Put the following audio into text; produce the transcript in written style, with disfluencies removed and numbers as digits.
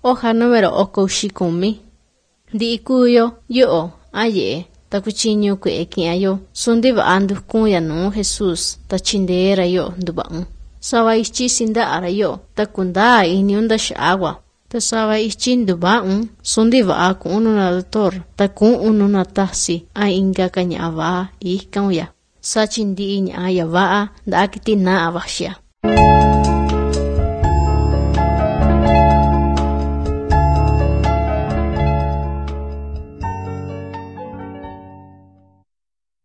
Hoja número 10. Ndi kuyo yo aye takuchinyo kwe kiayo sundi va andu kuya no Jesus ta chindera yo ndubang. Sawa ichi sinda ara yo takunda iniunda shagwa. Ta sawa ichi ndubang sundi va aku ununa doctor takun ununa tasi a inga kanya va ihkan ya. Sachindi inya ya va da akiti na avashya.